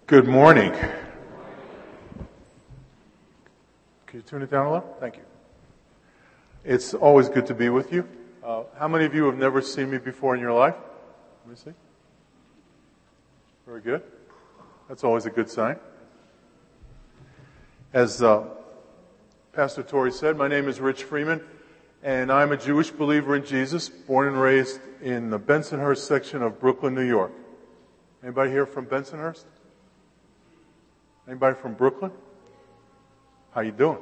Good morning. Can you tune it down a little? Thank you. It's always good to be with you. How many of you have never seen me before in your life? Let me see. Very good. That's always a good sign. As Pastor Torrey said, my name is Rich Freeman, and I'm a Jewish believer in Jesus, born and raised in the Bensonhurst section of Brooklyn, New York. Anybody here from Bensonhurst? Anybody from Brooklyn? How you doing?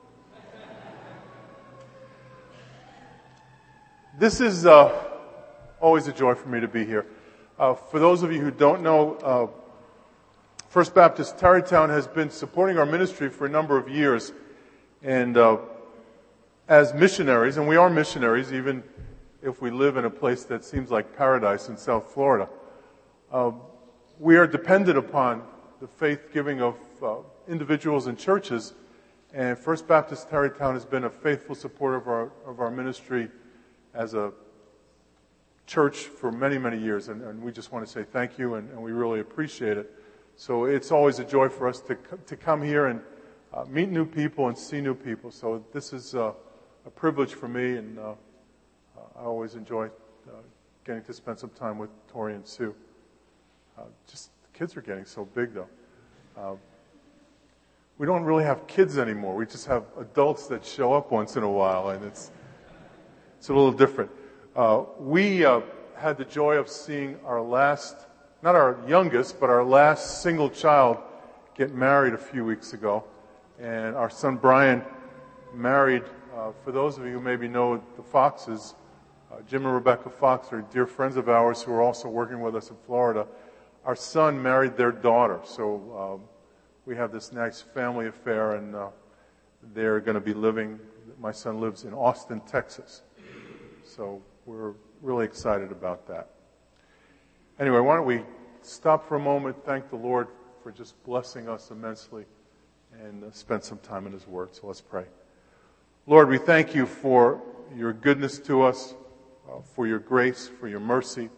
This is always a joy for me to be here. For those of you who don't know, First Baptist Tarrytown has been supporting our ministry for a number of years. And as missionaries, and we are missionaries even if we live in a place that seems like paradise in South Florida, we are dependent upon the faith-giving of individuals and churches. And First Baptist Tarrytown has been a faithful supporter of our ministry as a church for many, many years. And we just want to say thank you, and we really appreciate it. So it's always a joy for us to come here and meet new people and see new people. So this is a privilege for me, and I always enjoy getting to spend some time with Tori and Sue. Just the kids are getting so big, though. We don't really have kids anymore. We just have adults that show up once in a while, and it's a little different. We had the joy of seeing our last, not our youngest, but our last single child get married a few weeks ago. And our son Brian married, for those of you who maybe know the Foxes, Jim and Rebecca Fox are dear friends of ours who are also working with us in Florida. Our son married their daughter, so we have this nice family affair, and they're going to be living, my son lives in Austin, Texas. So we're really excited about that. Anyway, why don't we stop for a moment, thank the Lord for just blessing us immensely, and spend some time in His Word. So let's pray. Lord, we thank you for your goodness to us, for your grace, for your mercy.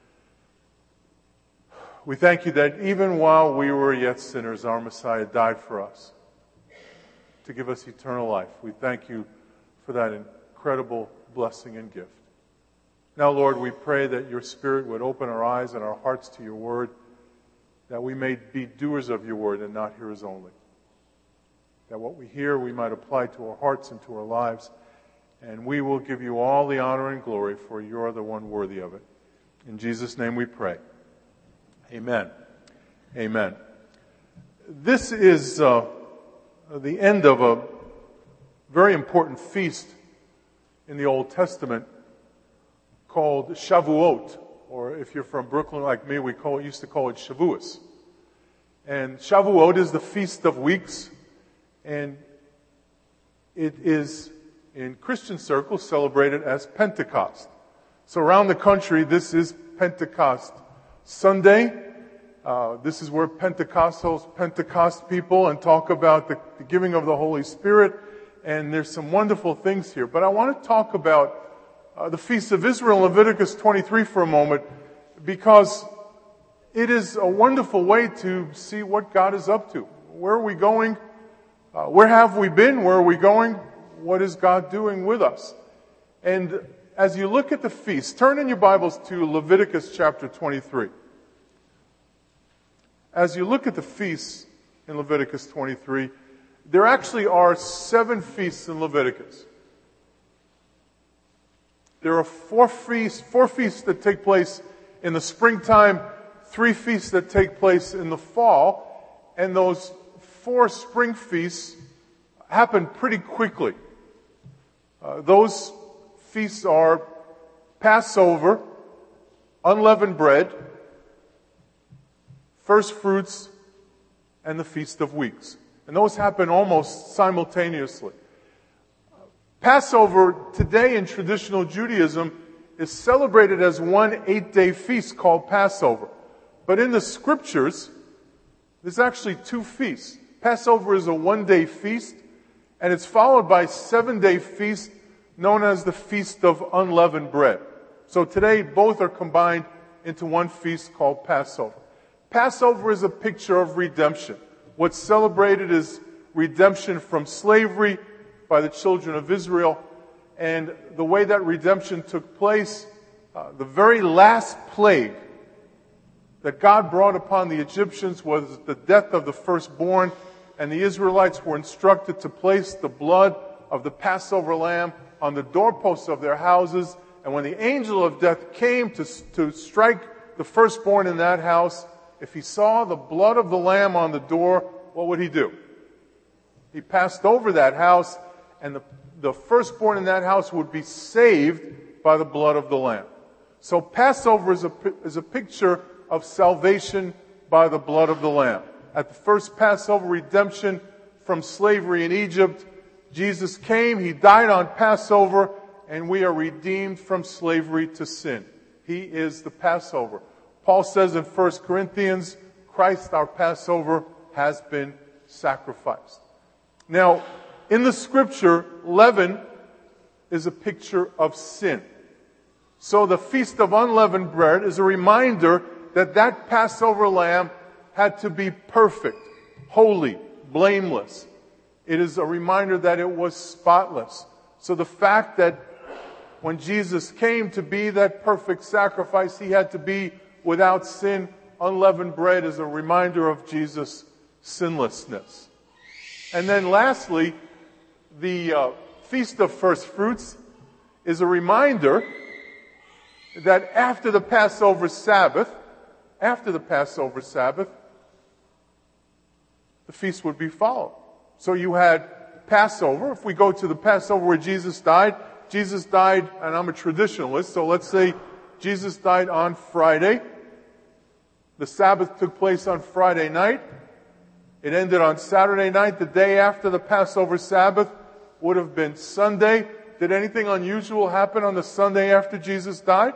We thank you that even while we were yet sinners, our Messiah died for us to give us eternal life. We thank you for that incredible blessing and gift. Now, Lord, we pray that your Spirit would open our eyes and our hearts to your word, that we may be doers of your word and not hearers only. That what we hear we might apply to our hearts and to our lives, and we will give you all the honor and glory, for you are the one worthy of it. In Jesus' name we pray. Amen. Amen. This is the end of a very important feast in the Old Testament called Shavuot, or if you're from Brooklyn like me, we used to call it Shavuos. And Shavuot is the Feast of Weeks, and it is in Christian circles celebrated as Pentecost. So around the country, this is Pentecost Sunday. This is where Pentecostals Pentecost people and talk about the giving of the Holy Spirit. And there's some wonderful things here. But I want to talk about the Feast of Israel in Leviticus 23 for a moment, because it is a wonderful way to see what God is up to. Where are we going? Where have we been? Where are we going? What is God doing with us? And as you look at the feast, turn in your Bibles to Leviticus chapter 23. As you look at the feasts in Leviticus 23, there actually are 7 feasts in Leviticus. There are 4 feasts that take place in the springtime, 3 feasts that take place in the fall, and those 4 spring feasts happen pretty quickly. Those feasts are Passover, unleavened bread, first fruits, and the Feast of Weeks. And those happen almost simultaneously. Passover today in traditional Judaism is celebrated as one 8-day feast called Passover. But in the scriptures, there's actually 2 feasts. Passover is a 1-day feast, and it's followed by a 7-day feast known as the Feast of Unleavened Bread. So today, both are combined into one feast called Passover. Passover is a picture of redemption. What's celebrated is redemption from slavery by the children of Israel. And the way that redemption took place, the very last plague that God brought upon the Egyptians was the death of the firstborn, and the Israelites were instructed to place the blood of the Passover lamb on the doorposts of their houses. And when the angel of death came to strike the firstborn in that house, if he saw the blood of the lamb on the door, what would he do? He passed over that house, and the firstborn in that house would be saved by the blood of the lamb. So Passover is a picture of salvation by the blood of the lamb. At the first Passover, redemption from slavery in Egypt, Jesus came, he died on Passover, and we are redeemed from slavery to sin. He is the Passover. Paul says in 1 Corinthians, Christ our Passover has been sacrificed. Now, in the scripture, leaven is a picture of sin. So the Feast of Unleavened Bread is a reminder that Passover lamb had to be perfect, holy, blameless. It is a reminder that it was spotless. So the fact that when Jesus came to be that perfect sacrifice, he had to be without sin. Unleavened bread is a reminder of Jesus' sinlessness. And then lastly, the Feast of First Fruits is a reminder that after the Passover Sabbath, the feast would be followed. So you had Passover. If we go to the Passover where Jesus died, and I'm a traditionalist, so let's say Jesus died on Friday. The Sabbath took place on Friday night. It ended on Saturday night. The day after the Passover Sabbath would have been Sunday. Did anything unusual happen on the Sunday after Jesus died?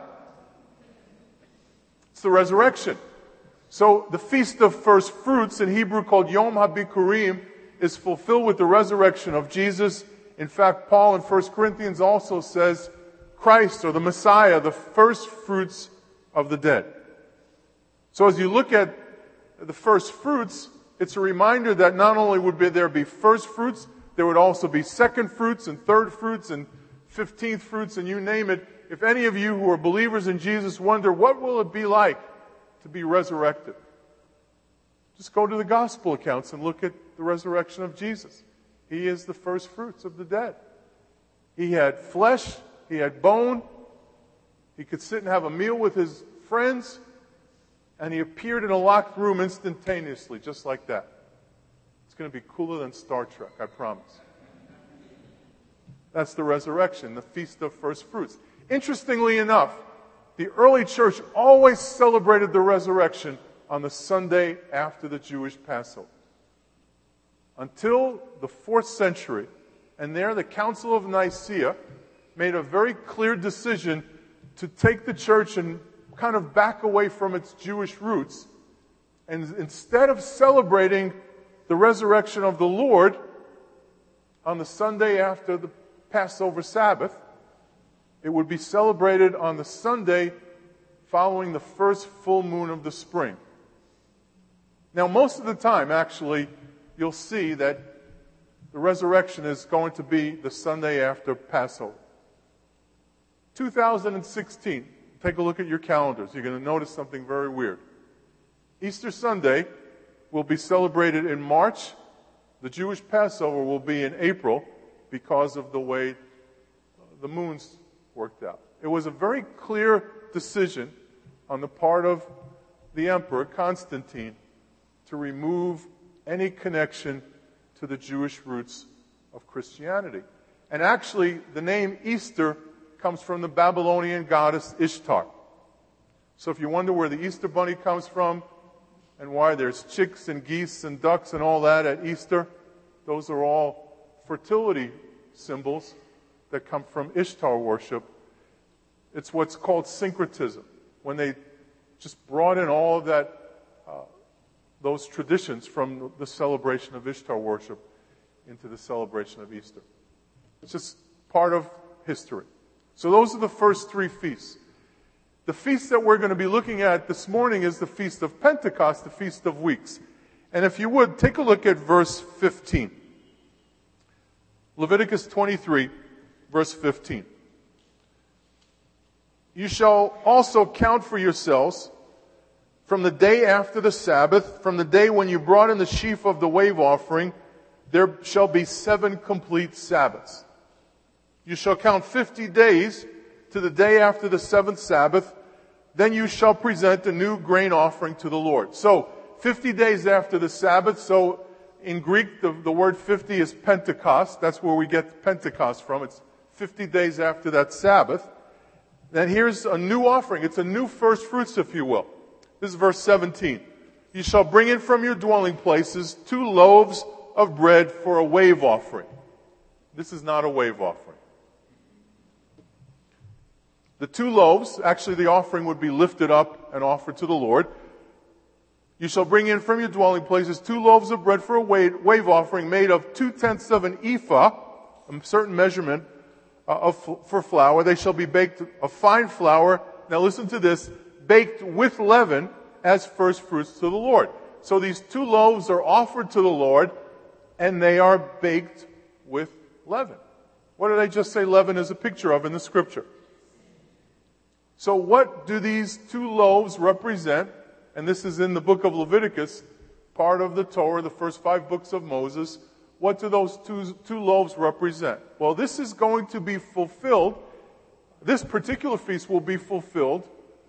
It's the resurrection. So the Feast of First Fruits, in Hebrew called Yom HaBikurim, is fulfilled with the resurrection of Jesus. In fact, Paul in 1 Corinthians also says Christ, or the Messiah, the first fruits of the dead. So as you look at the first fruits, it's a reminder that not only would there be first fruits, there would also be second fruits and third fruits and 15th fruits, and you name it. If any of you who are believers in Jesus wonder, what will it be like to be resurrected? Just go to the gospel accounts and look at the resurrection of Jesus. He is the first fruits of the dead. He had flesh, he had bone, he could sit and have a meal with his friends, and he appeared in a locked room instantaneously, just like that. It's going to be cooler than Star Trek, I promise. That's the resurrection, the Feast of First Fruits. Interestingly enough, the early church always celebrated the resurrection on the Sunday after the Jewish Passover. Until the 4th century, and there the Council of Nicaea made a very clear decision to take the church and kind of back away from its Jewish roots. And instead of celebrating the resurrection of the Lord on the Sunday after the Passover Sabbath, it would be celebrated on the Sunday following the first full moon of the spring. Now, most of the time, actually, you'll see that the resurrection is going to be the Sunday after Passover. 2016, take a look at your calendars. You're going to notice something very weird. Easter Sunday will be celebrated in March. The Jewish Passover will be in April because of the way the moons worked out. It was a very clear decision on the part of the emperor, Constantine, to remove any connection to the Jewish roots of Christianity. And actually, the name Easter comes from the Babylonian goddess Ishtar. So if you wonder where the Easter bunny comes from and why there's chicks and geese and ducks and all that at Easter, those are all fertility symbols that come from Ishtar worship. It's what's called syncretism, when they just brought in all of that, those traditions from the celebration of Ishtar worship into the celebration of Easter. It's just part of history. So those are the first three feasts. The feast that we're going to be looking at this morning is the Feast of Pentecost, the Feast of Weeks. And if you would, take a look at verse 15. Leviticus 23, verse 15. You shall also count for yourselves from the day after the Sabbath, from the day when you brought in the sheaf of the wave offering, there shall be 7 complete Sabbaths. You shall count 50 days to the day after the 7th Sabbath. Then you shall present a new grain offering to the Lord. So, 50 days after the Sabbath. So, in Greek, the word 50 is Pentecost. That's where we get Pentecost from. It's 50 days after that Sabbath. Then here's a new offering. It's a new first fruits, if you will. This is verse 17. You shall bring in from your dwelling places 2 loaves of bread for a wave offering. This is not a wave offering. The 2 loaves, actually the offering would be lifted up and offered to the Lord. You shall bring in from your dwelling places 2 loaves of bread for a wave offering made of 2/10 of an ephah, a certain measurement for flour. They shall be baked of fine flour. Now listen to this, baked with leaven as first fruits to the Lord. So these 2 loaves are offered to the Lord, and they are baked with leaven. What did I just say leaven is a picture of in the scripture? So what do these 2 loaves represent? And this is in the book of Leviticus, part of the Torah, the first 5 books of Moses. What do those two loaves represent? Well, this is going to be fulfilled. This particular feast will be fulfilled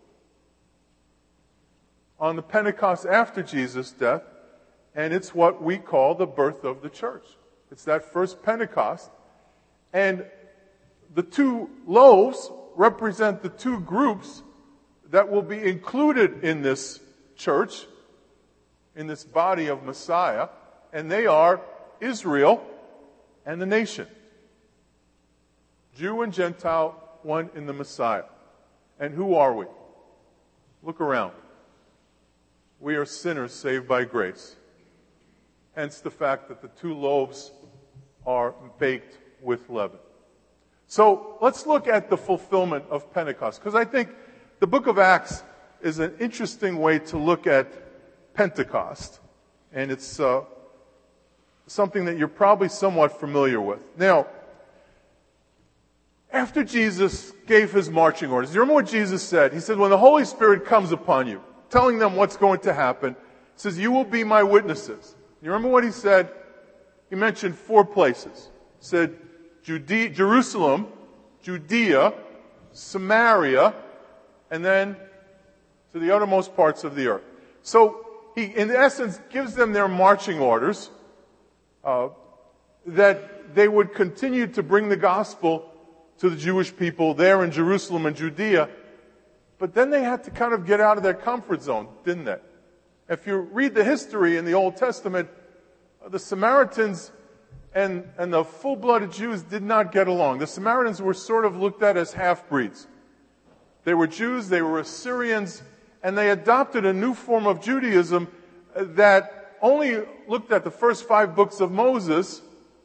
on the Pentecost after Jesus' death, and it's what we call the birth of the church. It's that first Pentecost. And the 2 loaves represent the 2 groups that will be included in this church, in this body of Messiah, and they are Israel and the nation. Jew and Gentile, one in the Messiah. And who are we? Look around. We are sinners saved by grace. Hence the fact that the 2 loaves are baked with leaven. So let's look at the fulfillment of Pentecost, because I think the book of Acts is an interesting way to look at Pentecost. And it's something that you're probably somewhat familiar with. Now, after Jesus gave his marching orders, you remember what Jesus said? He said, when the Holy Spirit comes upon you, telling them what's going to happen, he says, you will be my witnesses. You remember what he said? He mentioned 4 places. He said, Jerusalem, Judea, Samaria, and then to the uttermost parts of the earth. So he, in essence, gives them their marching orders, that they would continue to bring the gospel to the Jewish people there in Jerusalem and Judea. But then they had to kind of get out of their comfort zone, didn't they? If you read the history in the Old Testament, the Samaritans and the full-blooded Jews did not get along. The Samaritans were sort of looked at as half-breeds. They were Jews, they were Assyrians, and they adopted a new form of Judaism that only looked at the first 5 books of Moses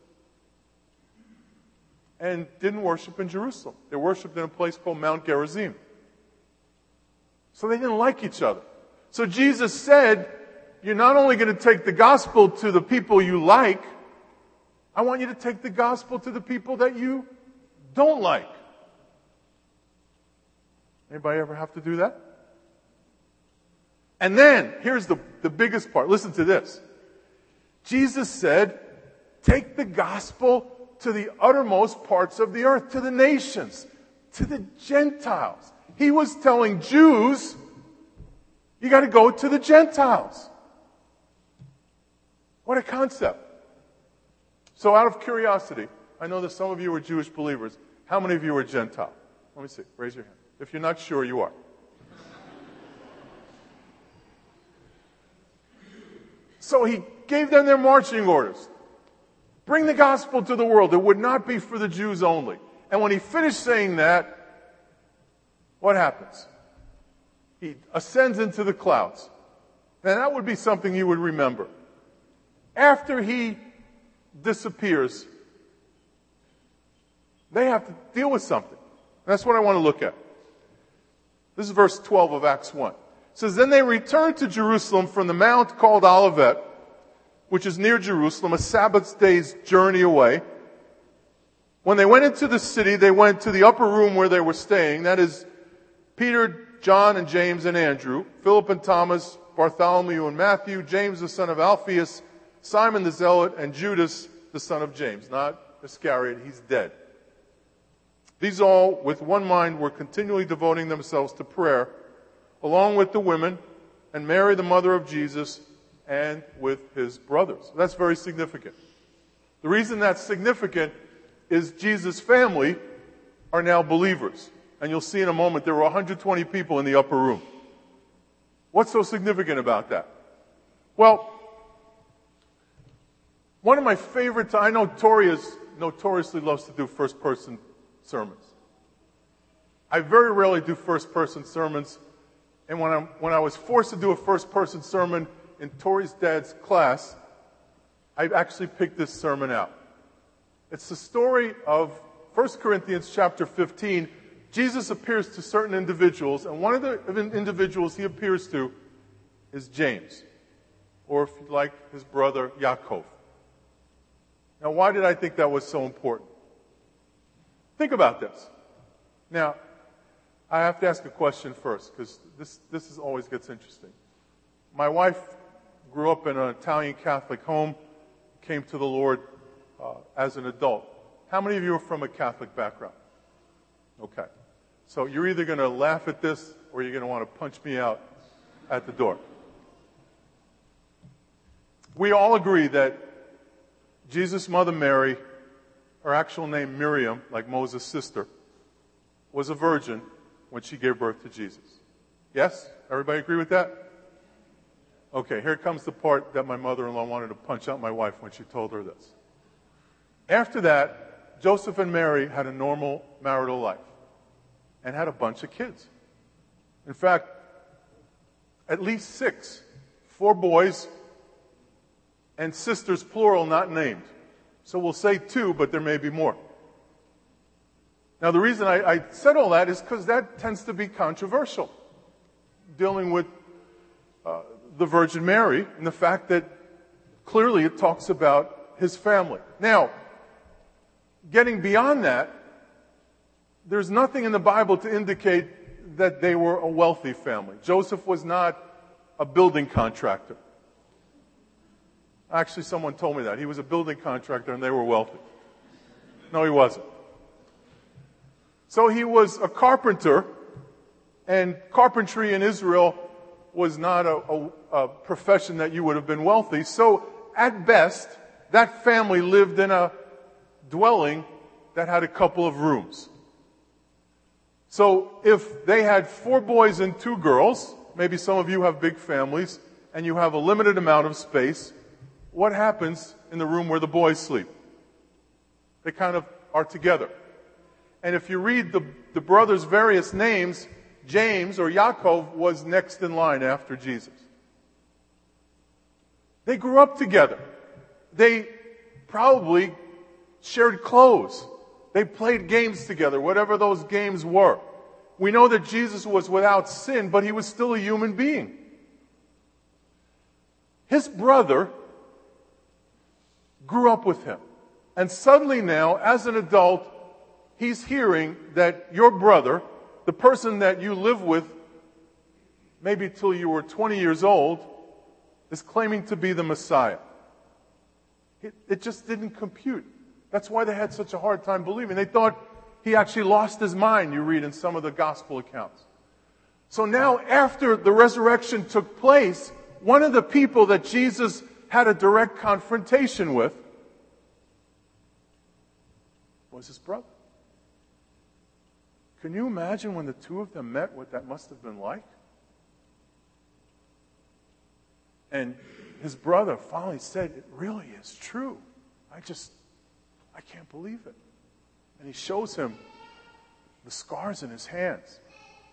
and didn't worship in Jerusalem. They worshiped in a place called Mount Gerizim. So they didn't like each other. So Jesus said, you're not only going to take the gospel to the people you like, I want you to take the gospel to the people that you don't like. Anybody ever have to do that? And then, here's the biggest part. Listen to this. Jesus said, take the gospel to the uttermost parts of the earth, to the nations, to the Gentiles. He was telling Jews, you got to go to the Gentiles. What a concept. So out of curiosity, I know that some of you are Jewish believers. How many of you are Gentile? Let me see. Raise your hand. If you're not sure, you are. So he gave them their marching orders. Bring the gospel to the world. It would not be for the Jews only. And when he finished saying that, what happens? He ascends into the clouds. And that would be something you would remember. After he disappears, they have to deal with something. That's what I want to look at. This is verse 12 of Acts 1. It says, then they returned to Jerusalem from the mount called Olivet, which is near Jerusalem, a Sabbath day's journey away. When they went into the city, they went to the upper room where they were staying. That is Peter, John, and James, and Andrew, Philip and Thomas, Bartholomew and Matthew, James the son of Alphaeus, Simon the Zealot, and Judas the son of James. Not Iscariot, he's dead. These all, with one mind, were continually devoting themselves to prayer, along with the women, and Mary the mother of Jesus, and with his brothers. That's very significant. The reason that's significant is Jesus' family are now believers. And you'll see in a moment there were 120 people in the upper room. What's so significant about that? Well, one of my favorite, I know Tori notoriously loves to do first-person sermons. I very rarely do first-person sermons, and when I was forced to do a first-person sermon in Tori's dad's class, I actually picked this sermon out. It's the story of 1 Corinthians chapter 15. Jesus appears to certain individuals, and one of the individuals he appears to is James, or if you like, his brother Yaakov. Now, why did I think that was so important? Think about this. Now, I have to ask a question first, because this always gets interesting. My wife grew up in an Italian Catholic home, came to the Lord as an adult. How many of you are from a Catholic background? Okay. So you're either going to laugh at this or you're going to want to punch me out at the door. We all agree that Jesus' mother Mary, her actual name Miriam, like Moses' sister, was a virgin when she gave birth to Jesus. Yes? Everybody agree with that? Okay, here comes the part that my mother-in-law wanted to punch out my wife when she told her this. After that, Joseph and Mary had a normal marital life and had a bunch of kids. In fact, at least 6, 4 boys and sisters, plural, not named. So we'll say 2, but there may be more. Now, the reason I said all that is because that tends to be controversial, dealing with the Virgin Mary and the fact that clearly it talks about his family. Now, getting beyond that, there's nothing in the Bible to indicate that they were a wealthy family. Joseph was not a building contractor. Actually, someone told me that. He was a building contractor and they were wealthy. No, he wasn't. So he was a carpenter, and carpentry in Israel was not a profession that you would have been wealthy. So at best, that family lived in a dwelling that had a couple of rooms. So if they had 4 boys and 2 girls, maybe some of you have big families, and you have a limited amount of space, what happens in the room where the boys sleep? They kind of are together. And if you read the brothers' various names, James or Yaakov was next in line after Jesus. They grew up together. They probably shared clothes. They played games together, whatever those games were. We know that Jesus was without sin, but he was still a human being. His brother grew up with him. And suddenly now, as an adult, he's hearing that your brother, the person that you live with, maybe till you were 20 years old, is claiming to be the Messiah. It just didn't compute. That's why they had such a hard time believing. They thought he actually lost his mind, you read in some of the gospel accounts. So now, after the resurrection took place, one of the people that Jesus had a direct confrontation with was his brother. Can you imagine when the two of them met, what that must have been like? And his brother finally said, "It really is true. I can't believe it." And he shows him the scars in his hands.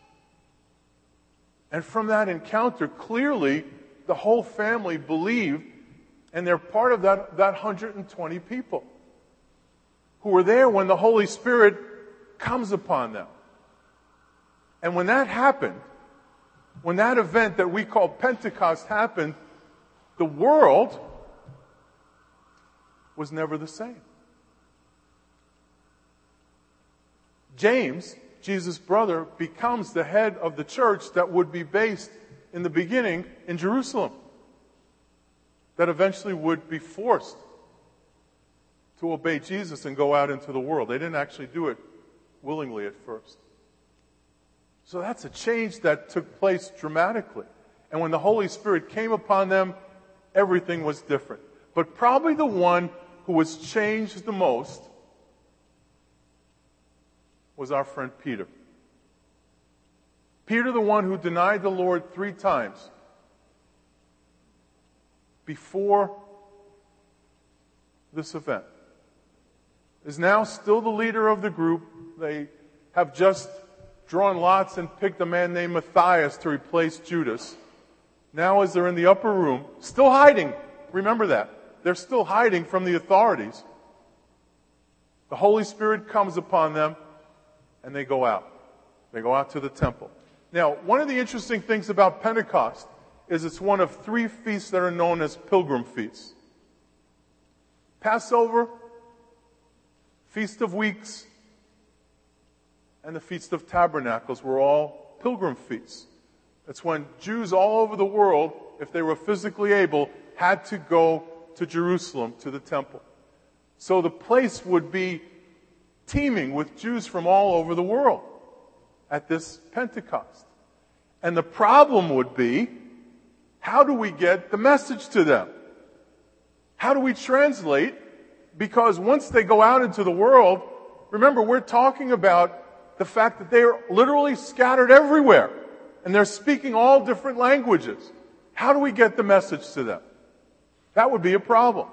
And from that encounter, clearly, the whole family believed, and they're part of that 120 people who were there when the Holy Spirit comes upon them. And when that happened, when that event that we call Pentecost happened, the world was never the same. James, Jesus' brother, becomes the head of the church that would be based in the beginning in Jerusalem, that eventually would be forced to obey Jesus and go out into the world. They didn't actually do it willingly at first. So that's a change that took place dramatically. And when the Holy Spirit came upon them, everything was different. But probably the one who was changed the most was our friend Peter. Peter, the one who denied the Lord 3 times before this event, is now still the leader of the group. They have just drawn lots and picked a man named Matthias to replace Judas. Now as they're in the upper room, still hiding, remember that, they're still hiding from the authorities, the Holy Spirit comes upon them and they go out. They go out to the temple. Now, one of the interesting things about Pentecost is it's one of 3 feasts that are known as pilgrim feasts. Passover, Feast of Weeks, and the Feast of Tabernacles were all pilgrim feasts. That's when Jews all over the world, if they were physically able, had to go to Jerusalem, to the temple. So the place would be teeming with Jews from all over the world at this Pentecost. And the problem would be, how do we get the message to them? How do we translate? Because once they go out into the world, remember, we're talking about the fact that they are literally scattered everywhere. And they're speaking all different languages. How do we get the message to them? That would be a problem.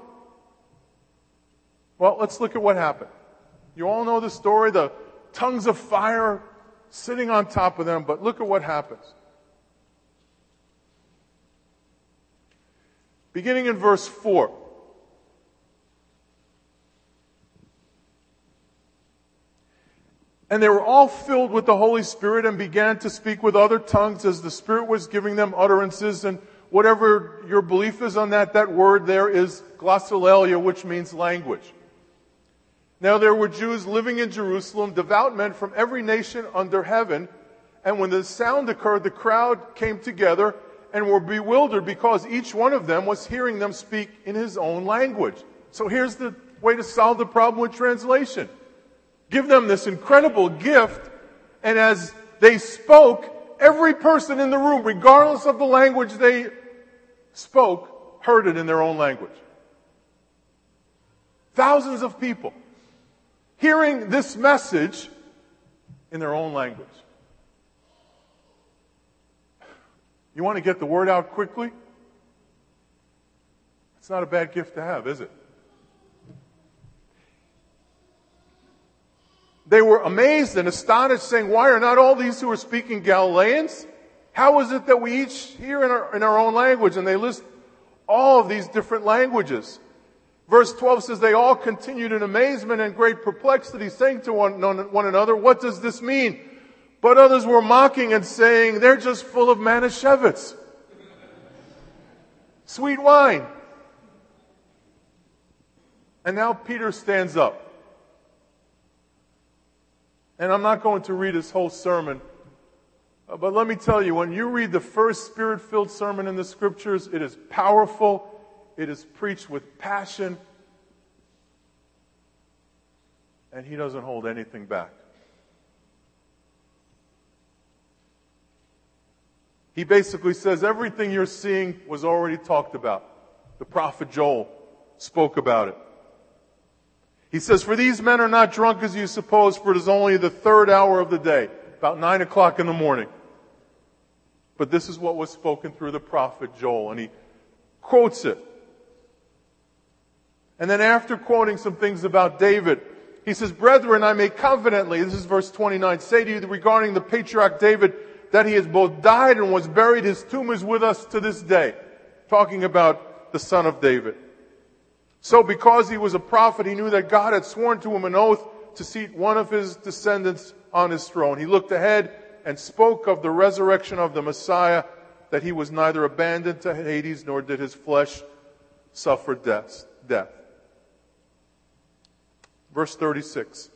Well, let's look at what happened. You all know the story, the tongues of fire sitting on top of them, but look at what happens. Beginning in verse 4. And they were all filled with the Holy Spirit and began to speak with other tongues as the Spirit was giving them utterances. And whatever your belief is on that word there is glossolalia, which means language. Now there were Jews living in Jerusalem, devout men from every nation under heaven. And when the sound occurred, the crowd came together and were bewildered because each one of them was hearing them speak in his own language. So here's the way to solve the problem with translation. Give them this incredible gift, and as they spoke, every person in the room, regardless of the language they spoke, heard it in their own language. Thousands of people hearing this message in their own language. You want to get the word out quickly? It's not a bad gift to have, is it? They were amazed and astonished, saying, why are not all these who are speaking Galileans? How is it that we each hear in our own language? And they list all of these different languages. Verse 12 says, they all continued in amazement and great perplexity, saying to one another, what does this mean? But others were mocking and saying, they're just full of Manischewitz. Sweet wine. And now Peter stands up. And I'm not going to read his whole sermon, but let me tell you, when you read the first Spirit-filled sermon in the Scriptures, it is powerful, it is preached with passion, and he doesn't hold anything back. He basically says everything you're seeing was already talked about. The prophet Joel spoke about it. He says, for these men are not drunk as you suppose, for it is only the 3rd hour of the day, about 9 o'clock in the morning. But this is what was spoken through the prophet Joel, and he quotes it. And then after quoting some things about David, he says, brethren, I may confidently, this is verse 29, say to you regarding the patriarch David, that he has both died and was buried, his tomb is with us to this day. Talking about the son of David. So because he was a prophet, he knew that God had sworn to him an oath to seat one of his descendants on his throne. He looked ahead and spoke of the resurrection of the Messiah, that he was neither abandoned to Hades, nor did his flesh suffer death. Verse 36.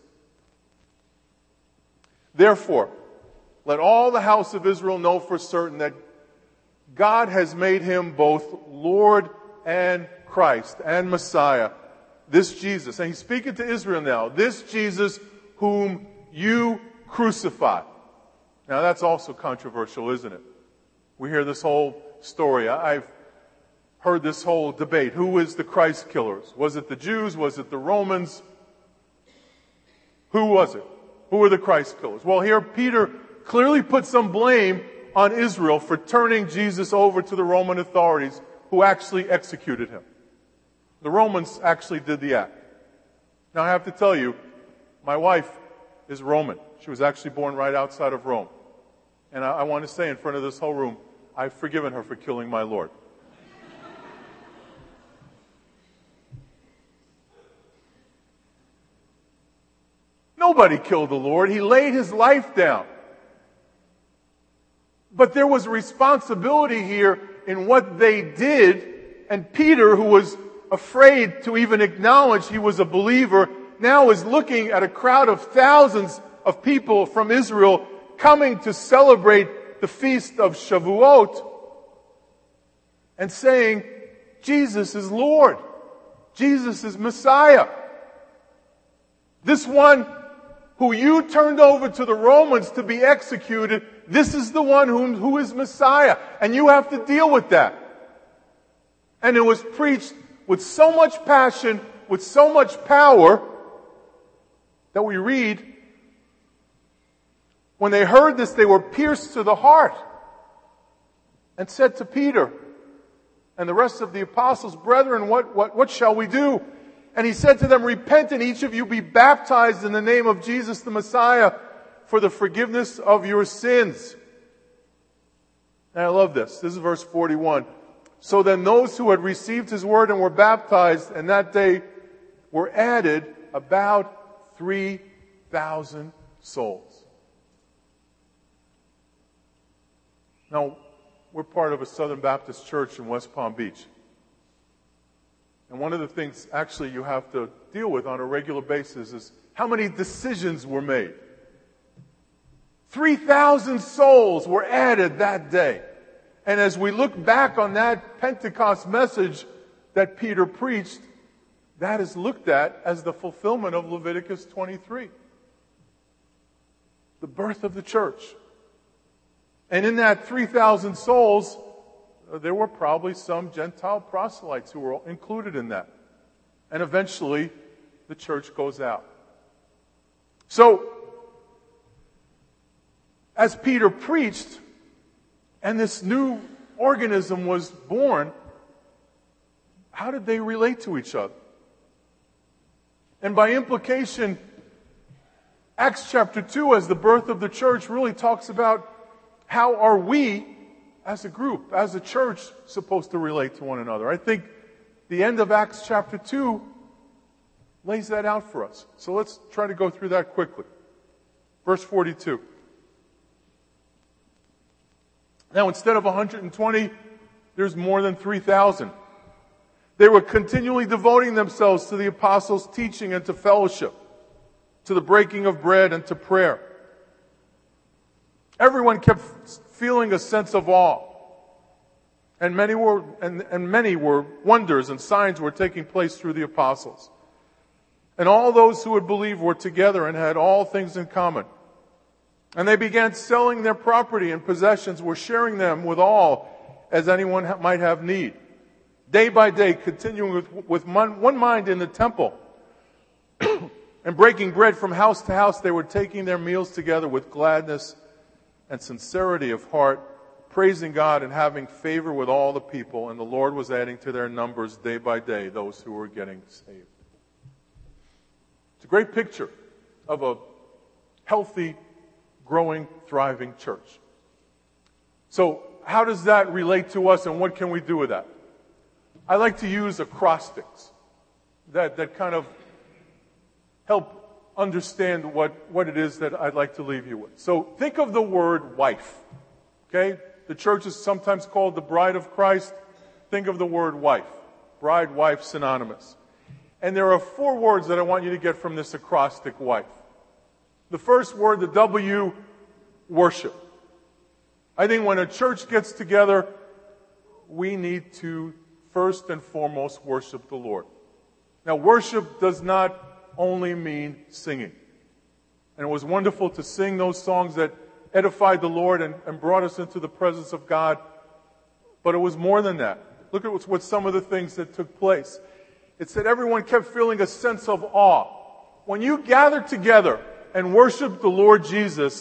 Therefore, let all the house of Israel know for certain that God has made him both Lord and Christ and Messiah, this Jesus. And he's speaking to Israel now. This Jesus whom you crucified. Now that's also controversial, isn't it? We hear this whole story. I've heard this whole debate. Who is the Christ killers? Was it the Jews? Was it the Romans? Who was it? Who were the Christ killers? Well, here Peter clearly put some blame on Israel for turning Jesus over to the Roman authorities, who actually executed him. The Romans actually did the act. Now I have to tell you, my wife is Roman. She was actually born right outside of Rome. And I want to say in front of this whole room, I've forgiven her for killing my Lord. Nobody killed the Lord. He laid his life down. But there was responsibility here in what they did, and Peter, who was afraid to even acknowledge he was a believer, now is looking at a crowd of thousands of people from Israel coming to celebrate the feast of Shavuot and saying, Jesus is Lord. Jesus is Messiah. This one who you turned over to the Romans to be executed, this is the one who is Messiah. And you have to deal with that. And it was preached with so much passion, with so much power, that we read, when they heard this, they were pierced to the heart and said to Peter and the rest of the apostles, Brethren, what shall we do? And he said to them, Repent, and each of you be baptized in the name of Jesus the Messiah for the forgiveness of your sins. And I love this. This is verse 41. So then those who had received his word and were baptized, and that day were added about 3,000 souls. Now, we're part of a Southern Baptist church in West Palm Beach. And one of the things actually you have to deal with on a regular basis is how many decisions were made. 3,000 souls were added that day. And as we look back on that Pentecost message that Peter preached, that is looked at as the fulfillment of Leviticus 23. The birth of the church. And in that 3,000 souls, there were probably some Gentile proselytes who were included in that. And eventually, the church goes out. So, as Peter preached, and this new organism was born, how did they relate to each other? And by implication, Acts chapter 2, as the birth of the church, really talks about how are we, as a group, as a church, supposed to relate to one another. I think the end of Acts chapter 2 lays that out for us. So let's try to go through that quickly. Verse 42. Now, instead of 120, there's more than 3,000. They were continually devoting themselves to the apostles' teaching and to fellowship, to the breaking of bread and to prayer. Everyone kept feeling a sense of awe. And many were wonders and signs were taking place through the apostles. And all those who had believed were together and had all things in common. And they began selling their property and possessions, were sharing them with all as anyone might have need. Day by day, continuing with one mind in the temple and breaking bread from house to house, they were taking their meals together with gladness and sincerity of heart, praising God and having favor with all the people. And the Lord was adding to their numbers day by day those who were getting saved. It's a great picture of a healthy, growing, thriving church. So how does that relate to us, and what can we do with that? I like to use acrostics that kind of help understand what it is that I'd like to leave you with. So think of the word wife. Okay? The church is sometimes called the bride of Christ. Think of the word wife. Bride, wife, synonymous. And there are 4 words that I want you to get from this acrostic, wife. The first word, the W, worship. I think when a church gets together, we need to first and foremost worship the Lord. Now, worship does not only mean singing. And it was wonderful to sing those songs that edified the Lord and brought us into the presence of God. But it was more than that. Look at what some of the things that took place. It said everyone kept feeling a sense of awe. When you gather together and worship the Lord Jesus,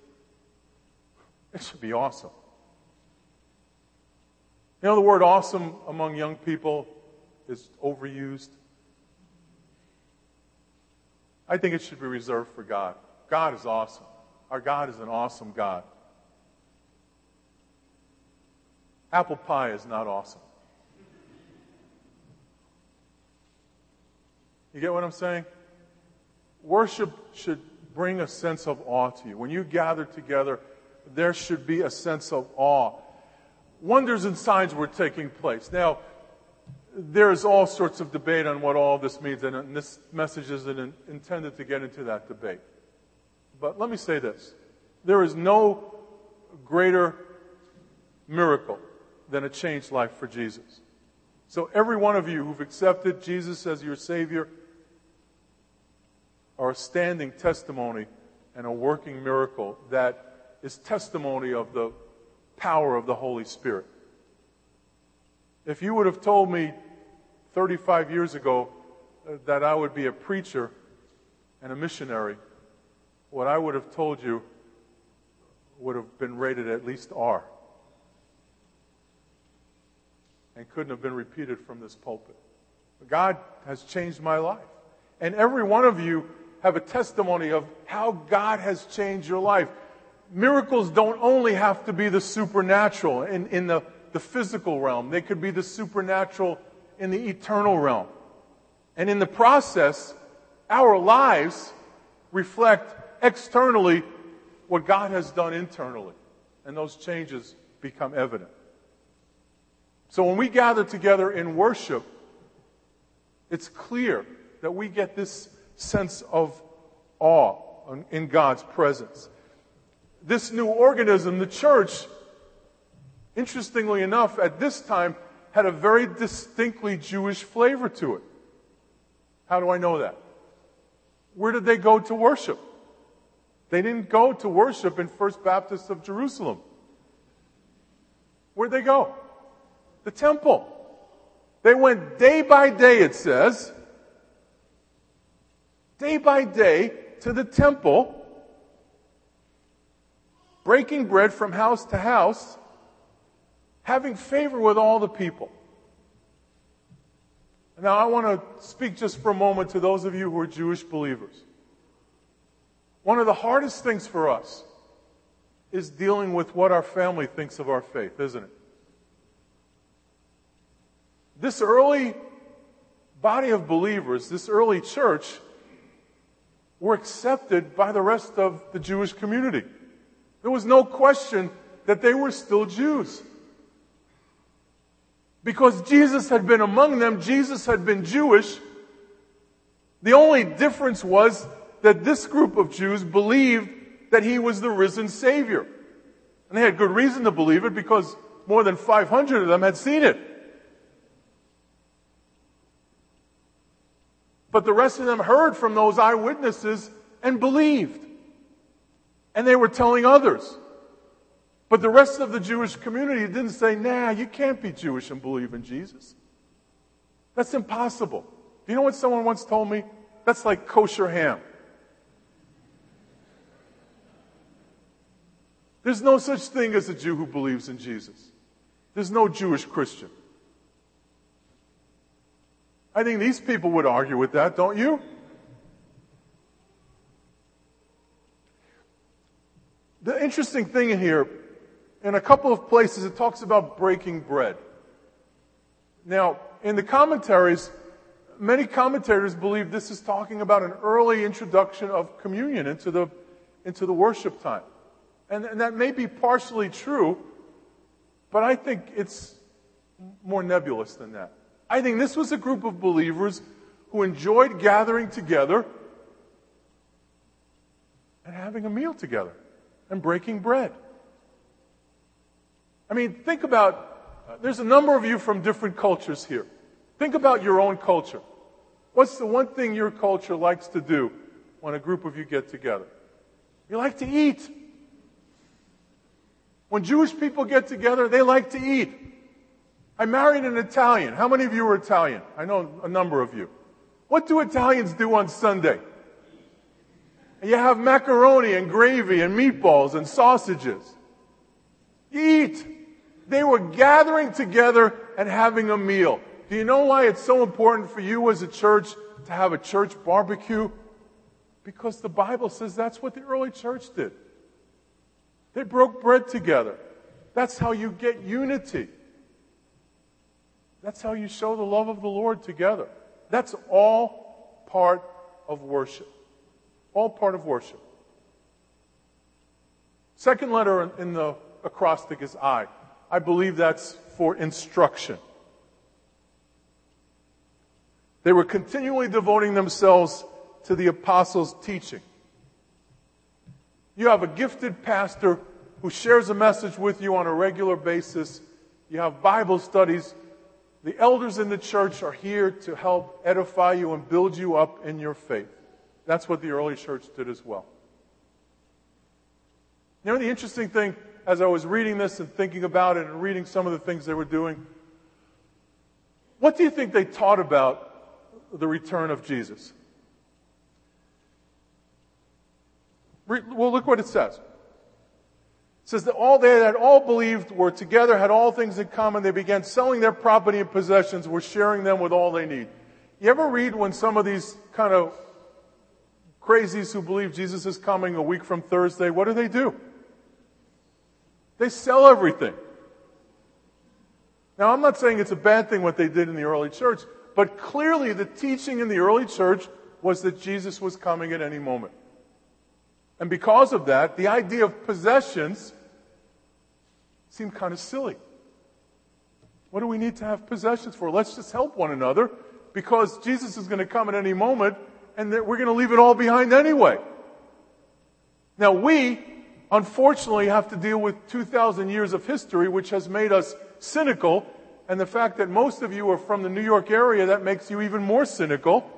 it should be awesome. You know, the word awesome among young people is overused. I think it should be reserved for God. God is awesome. Our God is an awesome God. Apple pie is not awesome. You get what I'm saying? Worship should bring a sense of awe to you. When you gather together, there should be a sense of awe. Wonders and signs were taking place. Now, there's all sorts of debate on what all this means, and this message isn't intended to get into that debate. But let me say this. There is no greater miracle than a changed life for Jesus. So every one of you who've accepted Jesus as your Savior are a standing testimony and a working miracle that is testimony of the power of the Holy Spirit. If you would have told me 35 years ago that I would be a preacher and a missionary, what I would have told you would have been rated at least R and couldn't have been repeated from this pulpit. God has changed my life. And every one of you have a testimony of how God has changed your life. Miracles don't only have to be the supernatural in the physical realm. They could be the supernatural in the eternal realm. And in the process, our lives reflect externally what God has done internally. And those changes become evident. So when we gather together in worship, it's clear that we get this sense of awe in God's presence. This new organism, the church, interestingly enough, at this time, had a very distinctly Jewish flavor to it. How do I know that? Where did they go to worship? They didn't go to worship in First Baptist of Jerusalem. Where'd they go? The temple. They went day by day, it says, day by day to the temple, breaking bread from house to house, having favor with all the people. Now, I want to speak just for a moment to those of you who are Jewish believers. One of the hardest things for us is dealing with what our family thinks of our faith, isn't it? This early body of believers, this early church, were accepted by the rest of the Jewish community. There was no question that they were still Jews. Because Jesus had been among them, Jesus had been Jewish. The only difference was that this group of Jews believed that he was the risen Savior. And they had good reason to believe it because more than 500 of them had seen it. But the rest of them heard from those eyewitnesses and believed. And they were telling others. But the rest of the Jewish community didn't say, nah, you can't be Jewish and believe in Jesus. That's impossible. Do you know what someone once told me? That's like kosher ham. There's no such thing as a Jew who believes in Jesus. There's no Jewish Christian. I think these people would argue with that, don't you? The interesting thing here, in a couple of places, it talks about breaking bread. Now, in the commentaries, Many commentators believe this is talking about an early introduction of communion into the worship time. And that may be partially true, but I think it's more nebulous than that. I think this was a group of believers who enjoyed gathering together and having a meal together and breaking bread. I mean, think about, there's a number of you from different cultures here. Think about your own culture. What's the one thing your culture likes to do when a group of you get together? You like to eat. When Jewish people get together, they like to eat. I married an Italian. How many of you are Italian? I know a number of you. What do Italians do on Sunday? You have macaroni and gravy and meatballs and sausages. You eat. They were gathering together and having a meal. Do you know why it's so important for you as a church to have a church barbecue? Because the Bible says that's what the early church did. They broke bread together. That's how you get unity. That's how you show the love of the Lord together. That's all part of worship. All part of worship. Second letter in the acrostic is I. I believe that's for instruction. They were continually devoting themselves to the apostles' teaching. You have a gifted pastor who shares a message with you on a regular basis. You have Bible studies. The elders in the church are here to help edify you and build you up in your faith. That's what the early church did as well. You know, the interesting thing, as I was reading this and thinking about it and reading some of the things they were doing, what do you think they taught about the return of Jesus? Well, look what it says. It says that they had all believed, were together, had all things in common. They began selling their property and possessions, were sharing them with all they need. You ever read when some of these kind of crazies who believe Jesus is coming a week from Thursday, what do? They sell everything. Now, I'm not saying it's a bad thing what they did in the early church, but clearly the teaching in the early church was that Jesus was coming at any moment. And because of that, the idea of possessions seemed kind of silly. What do we need to have possessions for? Let's just help one another because Jesus is going to come at any moment and that we're going to leave it all behind anyway. Now we, unfortunately, have to deal with 2,000 years of history, which has made us cynical. And the fact that most of you are from the New York area, that makes you even more cynical.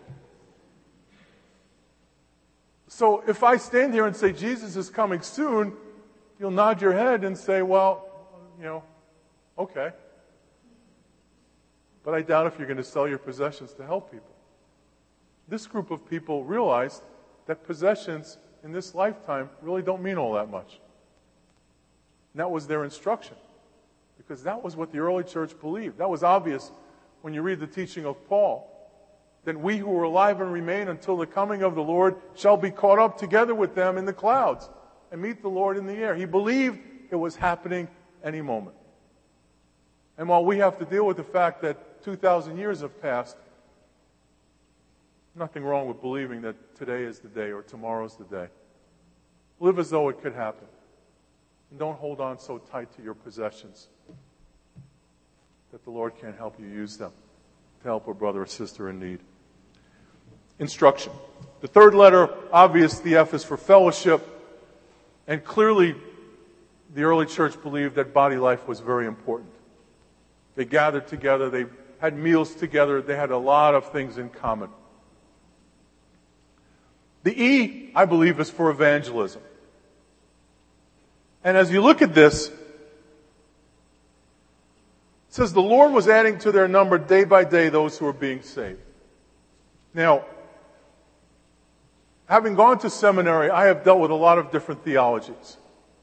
So if I stand here and say Jesus is coming soon, you'll nod your head and say, well, okay. But I doubt if you're going to sell your possessions to help people. This group of people realized that possessions in this lifetime really don't mean all that much. And that was their instruction. Because that was what the early church believed. That was obvious when you read the teaching of Paul. Then we who are alive and remain until the coming of the Lord shall be caught up together with them in the clouds and meet the Lord in the air. He believed it was happening any moment. And while we have to deal with the fact that 2,000 years have passed, nothing wrong with believing that today is the day or tomorrow's the day. Live as though it could happen. And don't hold on so tight to your possessions that the Lord can't help you use them to help a brother or sister in need. Instruction. The third letter, obvious, the F is for fellowship. And clearly, the early church believed that body life was very important. They gathered together, they had meals together, they had a lot of things in common. The E, I believe, is for evangelism. And as you look at this, it says the Lord was adding to their number day by day those who were being saved. Now, having gone to seminary, I have dealt with a lot of different theologies.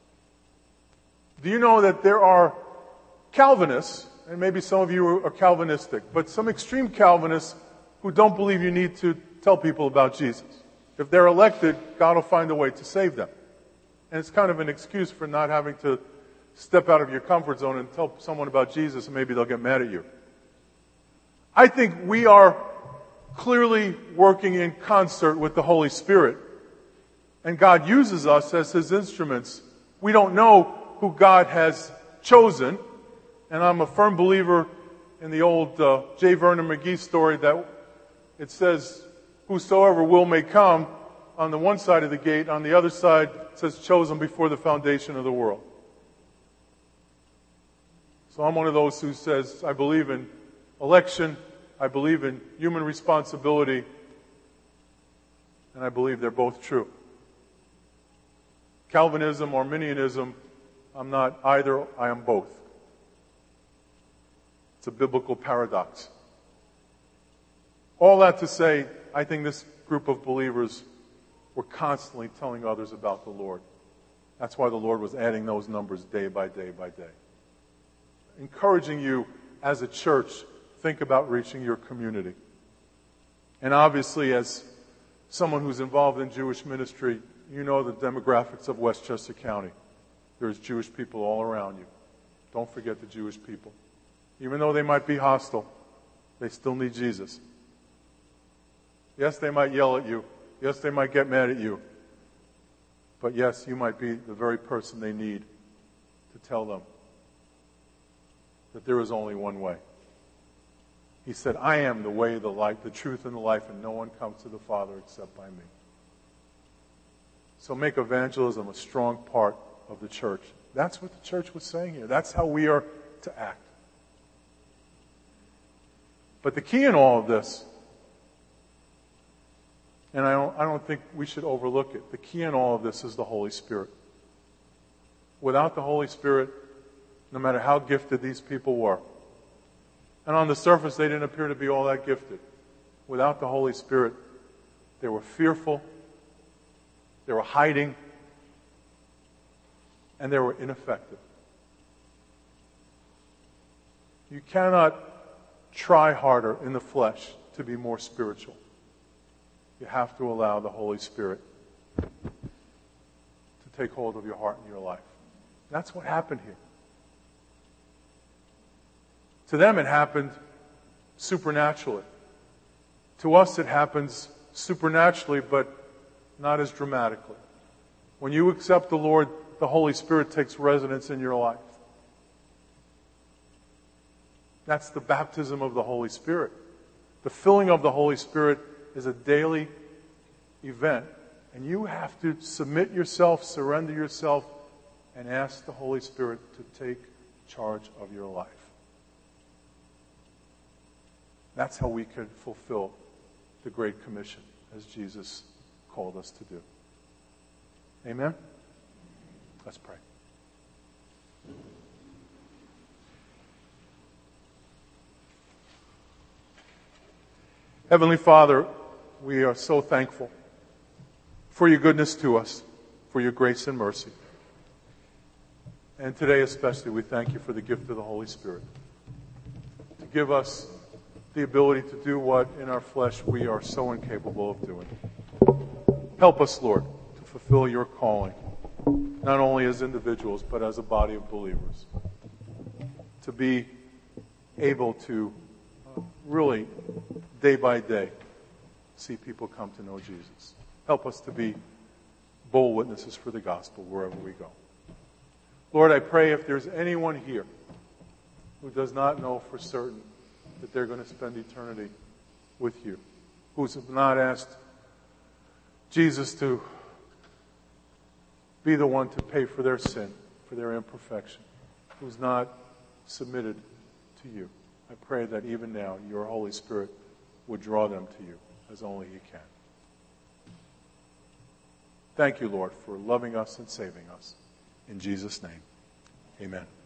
Do you know that there are Calvinists, and maybe some of you are Calvinistic, but some extreme Calvinists who don't believe you need to tell people about Jesus. If they're elected, God will find a way to save them. And it's kind of an excuse for not having to step out of your comfort zone and tell someone about Jesus, and maybe they'll get mad at you. I think we are clearly working in concert with the Holy Spirit. And God uses us as His instruments. We don't know who God has chosen. And I'm a firm believer in the old J. Vernon McGee story that it says, whosoever will may come on the one side of the gate. On the other side, it says, chosen before the foundation of the world. So I'm one of those who says, I believe in election, I believe in human responsibility, and I believe they're both true. Calvinism, Arminianism, I'm not either, I am both. It's a biblical paradox. All that to say, I think this group of believers were constantly telling others about the Lord. That's why the Lord was adding those numbers day by day by day. Encouraging you as a church, think about reaching your community. And obviously, as someone who's involved in Jewish ministry, you know the demographics of Westchester County. There's Jewish people all around you. Don't forget the Jewish people. Even though they might be hostile, they still need Jesus. Yes, they might yell at you. Yes, they might get mad at you. But yes, you might be the very person they need to tell them that there is only one way. He said, I am the way, the light, the truth, and the life, and no one comes to the Father except by me. So make evangelism a strong part of the church. That's what the church was saying here. That's how we are to act. But the key in all of this, and I don't think we should overlook it, the key in all of this is the Holy Spirit. Without the Holy Spirit, no matter how gifted these people were, and on the surface they didn't appear to be all that gifted. Without the Holy Spirit, they were fearful, they were hiding, and they were ineffective. You cannot try harder in the flesh to be more spiritual. You have to allow the Holy Spirit to take hold of your heart and your life. That's what happened here. To them it happened supernaturally. To us it happens supernaturally, but not as dramatically. When you accept the Lord, the Holy Spirit takes residence in your life. That's the baptism of the Holy Spirit. The filling of the Holy Spirit is a daily event. And you have to submit yourself, surrender yourself, and ask the Holy Spirit to take charge of your life. That's how we could fulfill the Great Commission as Jesus called us to do. Amen? Let's pray. Heavenly Father, we are so thankful for your goodness to us, for your grace and mercy. And today especially, we thank you for the gift of the Holy Spirit to give us the ability to do what in our flesh we are so incapable of doing. Help us, Lord, to fulfill your calling, not only as individuals, but as a body of believers, to be able to really, day by day, see people come to know Jesus. Help us to be bold witnesses for the gospel wherever we go. Lord, I pray if there's anyone here who does not know for certain that they're going to spend eternity with you, who's not asked Jesus to be the one to pay for their sin, for their imperfection, who's not submitted to you, I pray that even now your Holy Spirit would draw them to you as only you can. Thank you, Lord, for loving us and saving us. In Jesus' name, amen.